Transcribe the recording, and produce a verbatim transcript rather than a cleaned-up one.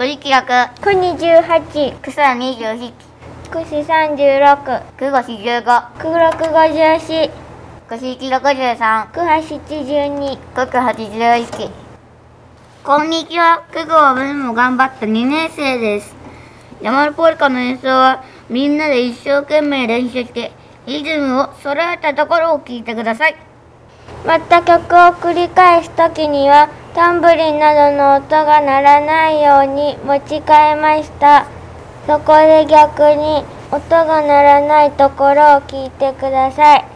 鳥記録、 くにじゅうはち、 草にじゅうなな、 くしさんじゅうろく、 くごしじゅうご、 くろくごじゅうよん、 くしいちろくじゅうさん、 くはしちじゅうに、 くくはちじゅういち。こんにちは。くごを分も頑張ったにねん生です。山のポルカの演奏はみんなで一生懸命練習してリズムを揃えたところを聞いてください。 また曲を繰り返すときにはタンブリンなどの音が鳴らないように持ち替えました。そこで逆に音が鳴らないところを聞いてください。